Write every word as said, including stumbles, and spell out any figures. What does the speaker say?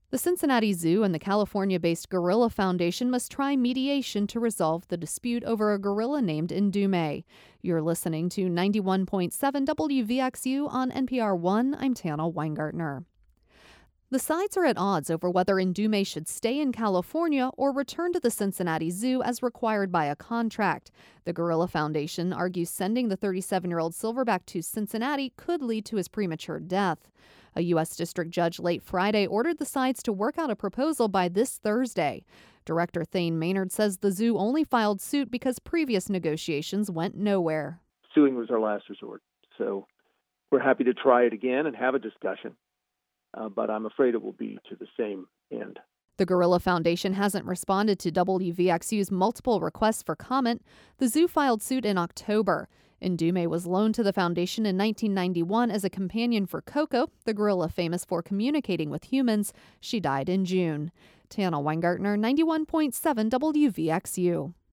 The Cincinnati Zoo and the California-based Gorilla Foundation must try mediation to resolve the dispute over a gorilla named Ndume. You're listening to ninety-one point seven W V X U on N P R One. I'm Tana Weingartner. The sides are at odds over whether Ndume should stay in California or return to the Cincinnati Zoo as required by a contract. The Gorilla Foundation argues sending the thirty-seven-year-old silverback to Cincinnati could lead to his premature death. A U S district judge late Friday ordered the sides to work out a proposal by this Thursday. Director Thane Maynard says the zoo only filed suit because previous negotiations went nowhere. Suing was our last resort, so we're happy to try it again and have a discussion. Uh, but I'm afraid it will be to the same end. The Gorilla Foundation hasn't responded to W V X U's multiple requests for comment. The zoo filed suit in October. Ndume was loaned to the foundation in nineteen ninety-one as a companion for Coco, the gorilla famous for communicating with humans. She died in June. Tana Weingartner, ninety-one point seven W V X U.